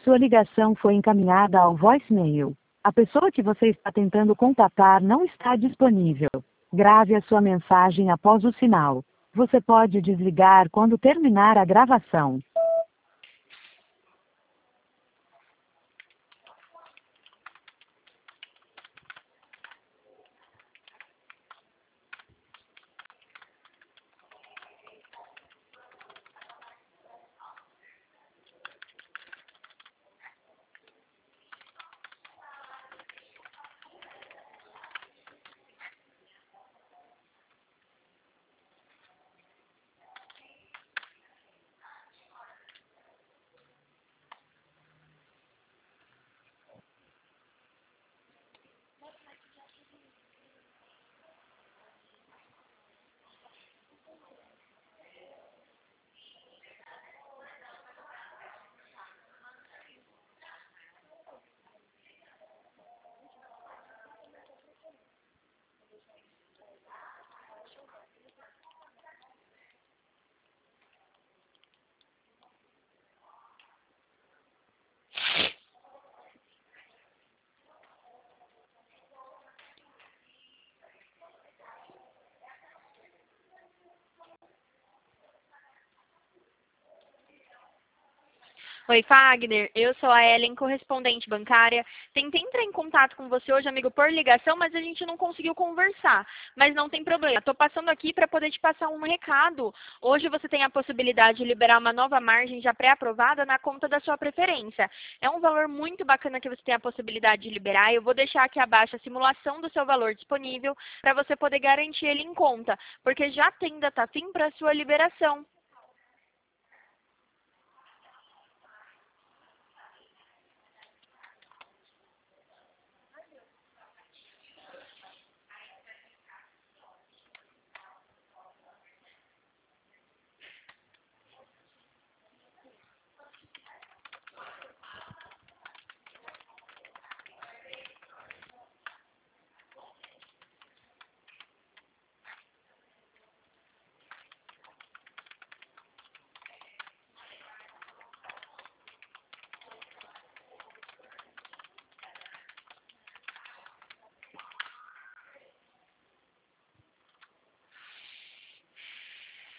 Sua ligação foi encaminhada ao voicemail. A pessoa que você está tentando contatar não está disponível. Grave a sua mensagem após o sinal. Você pode desligar quando terminar a gravação. Oi, Fagner. Eu sou a Ellen, correspondente bancária. Tentei entrar em contato com você hoje, amigo, por ligação, mas a gente não conseguiu conversar. Mas não tem problema. Estou passando aqui para poder te passar um recado. Hoje você tem a possibilidade de liberar uma nova margem já pré-aprovada na conta da sua preferência. É um valor muito bacana que você tem a possibilidade de liberar. Eu vou deixar aqui abaixo a simulação do seu valor disponível para você poder garantir ele em conta, porque já tem data fim para a sua liberação.